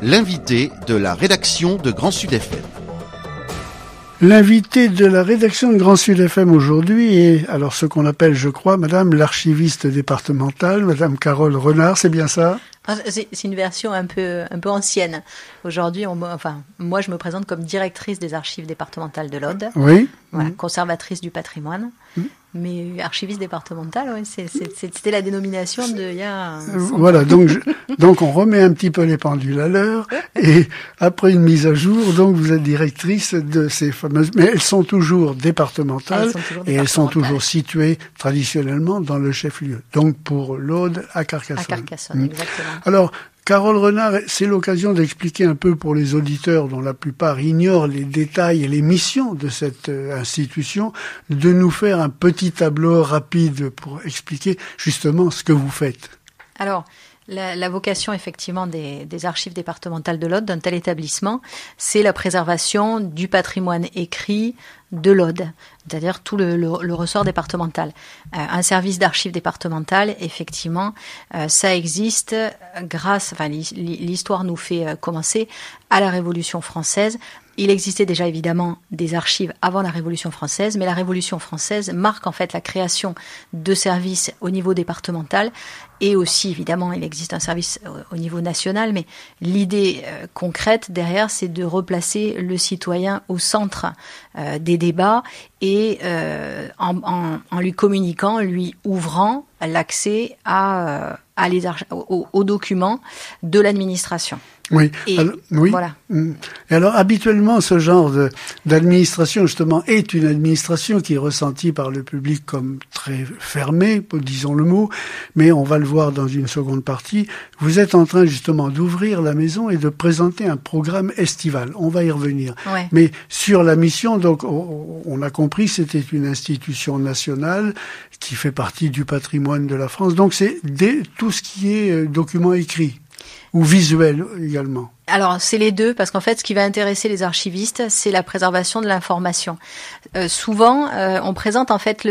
l'invité de la rédaction de Grand Sud FM. L'invité de la rédaction de Grand Sud FM aujourd'hui est, alors ce qu'on appelle, je crois, madame l'archiviste départementale, madame Carole Renard, c'est bien ça? C'est une version un peu ancienne. Aujourd'hui, moi, je me présente comme directrice des archives départementales de l'Aude. Oui. Voilà, conservatrice du patrimoine. Mais archiviste départementale, oui, c'était la dénomination il y a... Voilà, donc on remet un petit peu les pendules à l'heure, et après une mise à jour, donc vous êtes directrice de ces fameuses... Mais elles sont toujours départementales, elles sont toujours situées traditionnellement dans le chef-lieu. Donc pour l'Aude, à Carcassonne. À Carcassonne, exactement. Alors, Carole Renard, c'est l'occasion d'expliquer un peu pour les auditeurs dont la plupart ignorent les détails et les missions de cette institution, de nous faire un petit tableau rapide pour expliquer justement ce que vous faites. Alors, la vocation effectivement des archives départementales de l'Aude, d'un tel établissement, c'est la préservation du patrimoine écrit de l'Aude, c'est-à-dire tout le ressort départemental. Un service d'archives départementales, effectivement, ça existe l'histoire nous fait commencer à la Révolution française. Il existait déjà évidemment des archives avant la Révolution française, mais la Révolution française marque en fait la création de services au niveau départemental, et aussi évidemment il existe un service au niveau national, mais l'idée concrète derrière, c'est de replacer le citoyen au centre des débats, et en lui communiquant, lui ouvrant l'accès aux documents de l'administration. Oui. Et oui. Voilà. Et alors, habituellement, ce genre d'administration, justement, est une administration qui est ressentie par le public comme très fermée, disons le mot, mais on va le voir dans une seconde partie. Vous êtes en train, justement, d'ouvrir la maison et de présenter un programme estival. On va y revenir. Ouais. Mais sur la mission, donc, on a compris, c'était une institution nationale qui fait partie du patrimoine de la France. Donc, c'est tout ce qui est document écrit. Ou visuel également. Alors, c'est les deux, parce qu'en fait, ce qui va intéresser les archivistes, c'est la préservation de l'information. Souvent, on présente en fait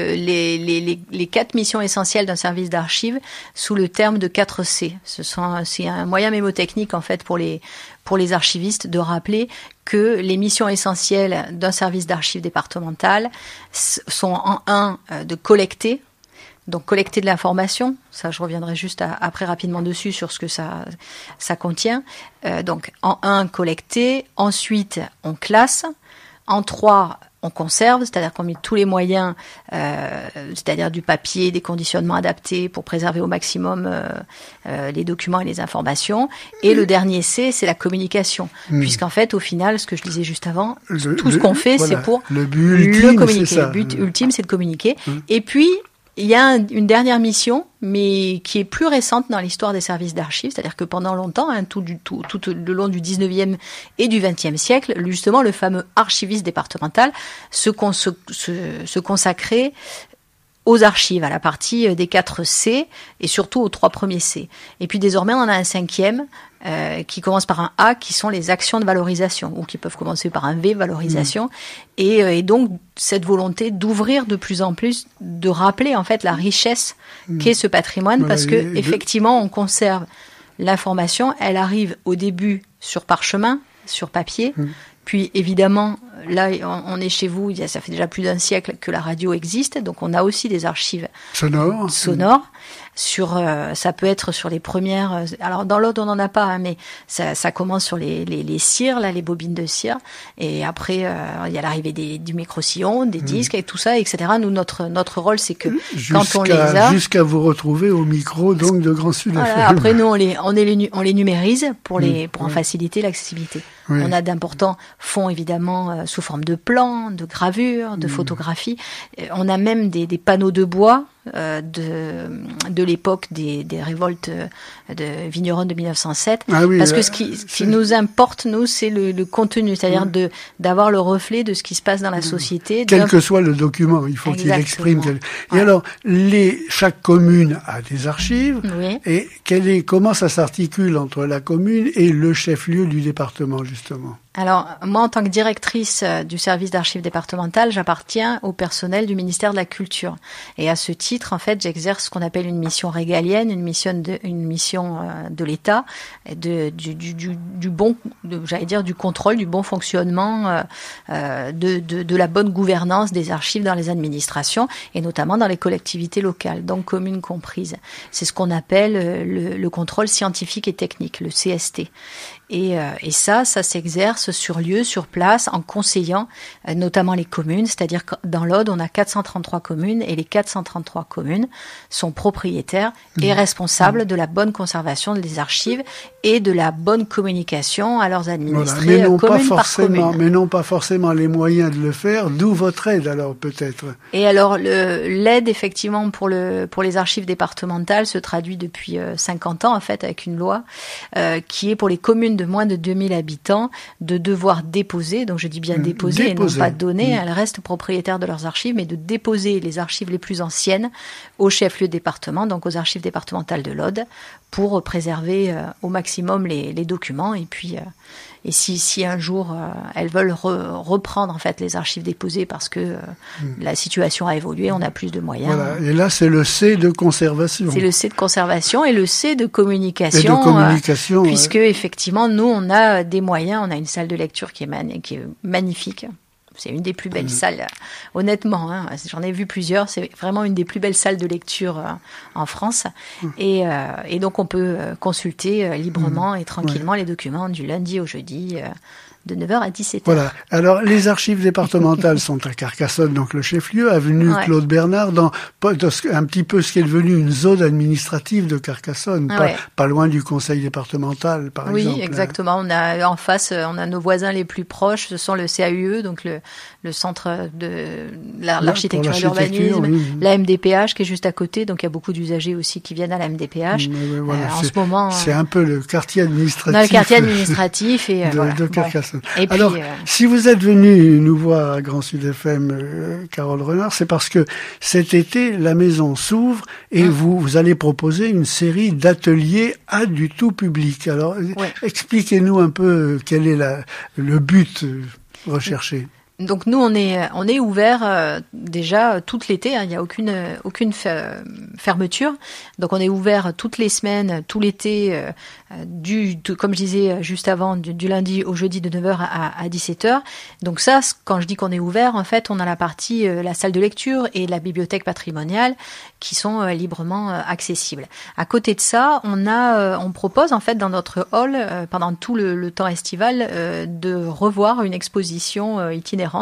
les 4 missions essentielles d'un service d'archives sous le terme de 4 C. C'est un moyen mémotechnique en fait pour les archivistes de rappeler que les missions essentielles d'un service d'archives départemental sont en 1 de collecter. Donc collecter de l'information, ça je reviendrai juste après rapidement dessus sur ce que ça contient. Donc en 1, collecter, ensuite on classe, en 3, on conserve, c'est-à-dire qu'on met tous les moyens, c'est-à-dire du papier, des conditionnements adaptés pour préserver au maximum les documents et les informations. Et le dernier C, c'est la communication. Puisqu'en fait, au final, ce que je disais juste avant, tout ce qu'on fait, voilà, c'est pour le but ultime, communiquer. C'est ça. Le but ultime, c'est de communiquer. Et puis, il y a une dernière mission, mais qui est plus récente dans l'histoire des services d'archives, c'est-à-dire que pendant longtemps, tout le long du 19e et du 20e siècle, justement, le fameux archiviste départemental se consacrait aux archives, à la partie des 4 C, et surtout aux 3 premiers C. Et puis désormais, on en a un 5e, qui commence par un A, qui sont les actions de valorisation, ou qui peuvent commencer par un V, valorisation, et donc cette volonté d'ouvrir de plus en plus, de rappeler en fait la richesse qu'est ce patrimoine, voilà, parce que effectivement on conserve l'information, elle arrive au début sur parchemin, sur papier, puis évidemment, là on est chez vous, ça fait déjà plus d'1 siècle que la radio existe, donc on a aussi des archives sonores. Ça peut être sur les premières. Alors dans l'autre on n'en a pas, hein, mais ça commence sur les cires, là, les bobines de cire, et après il y a l'arrivée du micro-sillon, des disques et tout ça, etc. Nous notre rôle c'est que quand on les a, jusqu'à vous retrouver au micro donc de Grand Sud FM. Voilà, après nous on les numérise pour en faciliter l'accessibilité. Oui. On a d'importants fonds évidemment sous forme de plans, de gravures, de photographies. On a même des panneaux de bois de l'époque des révoltes de vignerons de 1907, parce que ce qui nous importe, nous, c'est le contenu, c'est-à-dire d'avoir le reflet de ce qui se passe dans la société. Quel que soit le document, il faut qu'il exprime. Et alors, chaque commune a des archives, et comment ça s'articule entre la commune et le chef-lieu du département, justement ? Alors, moi, en tant que directrice du service d'archives départementales, j'appartiens au personnel du ministère de la Culture. Et à ce titre, en fait, j'exerce ce qu'on appelle une mission régalienne, une mission de l'État, du contrôle, du bon fonctionnement, de la bonne gouvernance des archives dans les administrations, et notamment dans les collectivités locales, donc communes comprises. C'est ce qu'on appelle le contrôle scientifique et technique, le CST. Et ça s'exerce sur lieu, sur place, en conseillant notamment les communes, c'est-à-dire que dans l'Aude, on a 433 communes et les 433 communes sont propriétaires et responsables de la bonne conservation des archives et de la bonne communication à leurs administrés, commune par commune. Mais non pas forcément les moyens de le faire, d'où votre aide alors peut-être. Et alors l'aide effectivement pour les archives départementales se traduit depuis 50 ans en fait avec une loi qui est pour les communes de moins de 2000 habitants de devoir déposer, donc je dis bien déposer et non pas donner, elles restent propriétaires de leurs archives, mais de déposer les archives les plus anciennes au chef-lieu département, donc aux archives départementales de l'Aude, pour préserver au maximum les documents. Et puis, et si un jour elles veulent reprendre en fait les archives déposées parce que la situation a évolué, on a plus de moyens. Voilà. Et là, c'est le C de conservation. C'est le C de conservation et le C de communication. Puisque effectivement, nous, on a des moyens. On a une salle de lecture qui est magnifique. C'est une des plus belles salles, honnêtement. J'en ai vu plusieurs. C'est vraiment une des plus belles salles de lecture en France. Et donc, on peut consulter librement et tranquillement les documents du lundi au jeudi, de 9h à 17h. Voilà. Alors, les archives départementales sont à Carcassonne, donc le chef-lieu, avenue Claude Bernard, dans un petit peu ce qui est devenu une zone administrative de Carcassonne, pas loin du conseil départemental, par exemple. Oui, exactement. On a en face, on a nos voisins les plus proches, ce sont le CAUE, donc le centre de l'architecture et l'urbanisme, la MDPH qui est juste à côté, donc il y a beaucoup d'usagers aussi qui viennent à la MDPH. En ce moment, c'est un peu le quartier administratif. Dans le quartier administratif de Carcassonne. Et puis, alors, si vous êtes venu nous voir à Grand Sud FM, Carole Renard, c'est parce que cet été, la maison s'ouvre et vous allez proposer une série d'ateliers à du tout public. Alors, expliquez-nous un peu quel est le but recherché. Donc nous on est ouvert déjà toute l'été, il n'y a aucune fermeture. Donc on est ouvert toutes les semaines, tout l'été, comme je disais juste avant, du lundi au jeudi de 9h à 17h. Donc ça, quand je dis qu'on est ouvert, en fait, on a la partie la salle de lecture et la bibliothèque patrimoniale qui sont librement accessibles. À côté de ça, on propose en fait dans notre hall pendant tout le temps estival de revoir une exposition itinérante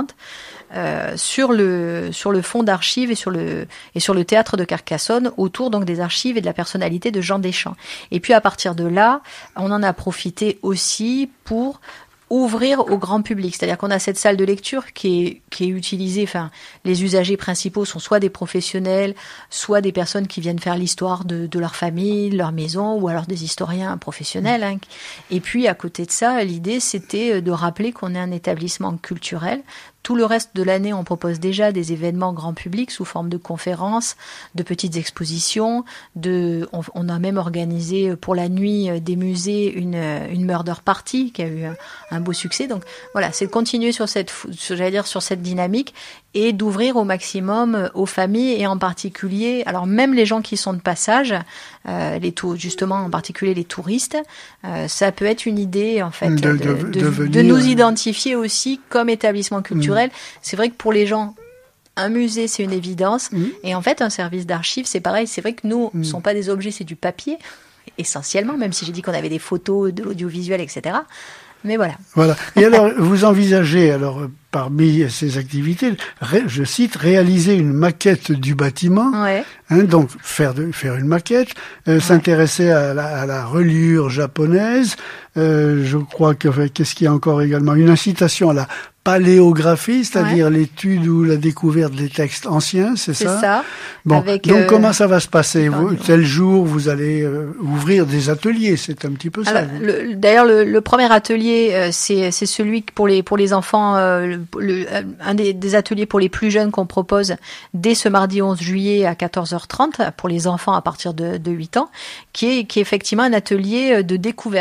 sur le fonds d'archives et sur le théâtre de Carcassonne autour donc des archives et de la personnalité de Jean Deschamps. Et puis à partir de là, on en a profité aussi pour ouvrir au grand public, c'est-à-dire qu'on a cette salle de lecture qui est utilisée, enfin les usagers principaux sont soit des professionnels, soit des personnes qui viennent faire l'histoire de leur famille, de leur maison, ou alors des historiens professionnels. Et puis à côté de ça, l'idée c'était de rappeler qu'on est un établissement culturel. Tout le reste de l'année, on propose déjà des événements grand public sous forme de conférences, de petites expositions. On a même organisé pour la nuit des musées une murder party qui a eu un beau succès. Donc voilà, c'est de continuer sur cette dynamique et d'ouvrir au maximum aux familles et en particulier, alors même les gens qui sont de passage, justement en particulier les touristes, ça peut être une idée en fait de nous identifier aussi comme établissement culturel. C'est vrai que pour les gens, un musée c'est une évidence et en fait un service d'archives c'est pareil. C'est vrai que nous, ne sont pas des objets, c'est du papier essentiellement, même si j'ai dit qu'on avait des photos, de l'audiovisuel, etc. Mais voilà. Voilà. Et alors, vous envisagez, parmi ces activités, je cite, réaliser une maquette du bâtiment. Ouais. Donc, faire une maquette, s'intéresser à la reliure japonaise. Je crois qu'est-ce qu'il y a encore également? Une incitation à la paléographie, c'est-à-dire l'étude ou la découverte des textes anciens, c'est ça? C'est ça. Bon, donc comment ça va se passer? Tel jour, vous allez ouvrir des ateliers, c'est un petit peu ça. D'ailleurs, le premier atelier, c'est celui pour les enfants, un des ateliers pour les plus jeunes qu'on propose dès ce mardi 11 juillet à 14h30 pour les enfants à partir de 8 ans, qui est effectivement un atelier de découverte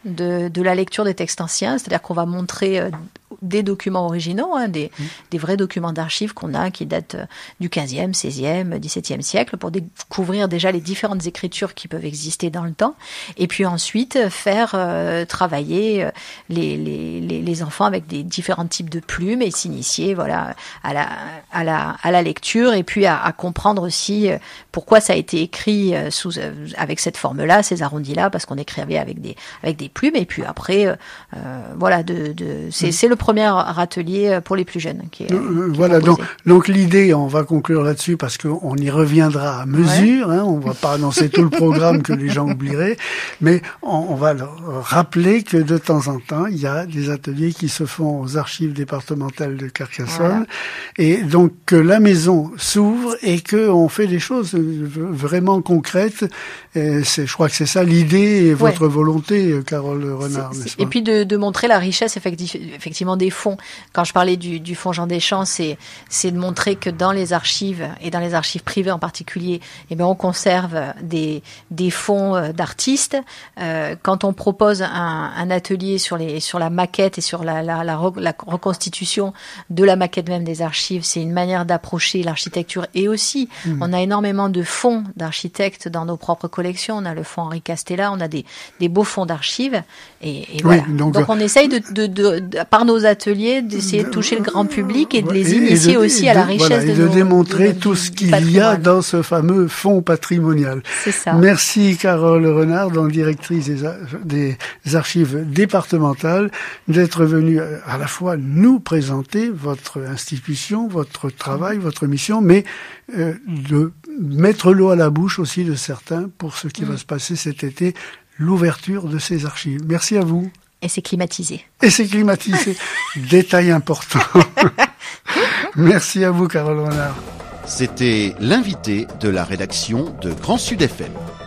de la lecture des textes anciens, c'est-à-dire qu'on va montrer des documents originaux, des vrais documents d'archives qu'on a, qui datent du 15e, 16e, 17e siècle, pour découvrir déjà les différentes écritures qui peuvent exister dans le temps, et puis ensuite faire travailler les enfants avec des différents types de plumes et s'initier, voilà, à la lecture, et puis à comprendre aussi pourquoi ça a été écrit avec cette forme-là, ces arrondis-là, parce qu'on écrivait avec des plumes, et puis après, voilà, c'est le premier atelier pour les plus jeunes qui est voilà, donc l'idée, on va conclure là-dessus parce qu'on y reviendra à mesure, on va pas annoncer tout le programme que les gens oublieraient, mais on va leur rappeler que de temps en temps, il y a des ateliers qui se font aux archives départementales de Carcassonne, et donc que la maison s'ouvre et qu'on fait des choses vraiment concrètes. Je crois que c'est ça l'idée et votre volonté, Carole Renard, n'est-ce pas? Et puis de montrer la richesse effectivement des fonds. Quand je parlais du fonds Jean Deschamps, c'est de montrer que dans les archives, et dans les archives privées en particulier, on conserve des fonds d'artistes. Quand on propose un atelier sur la maquette et sur la reconstitution de la maquette même des archives, c'est une manière d'approcher l'architecture. Et aussi, on a énormément de fonds d'architectes dans nos propres collections. On a le fonds Henri Castella, on a des beaux fonds d'archives. Et voilà. Donc on essaye par nos ateliers, d'essayer de toucher le grand public et de les initier aussi à la richesse de nos démontrer tout ce qu'il y a dans ce fameux fonds patrimonial. C'est ça. Merci Carole Renard, directrice des archives départementales, d'être venue à la fois nous présenter votre institution, votre travail, votre mission, mais de mettre l'eau à la bouche aussi de certains pour ce qui va se passer cet été, l'ouverture de ces archives. Merci à vous. Et c'est climatisé. Détail important. Merci à vous, Carole Renard. C'était l'invité de la rédaction de Grand Sud FM.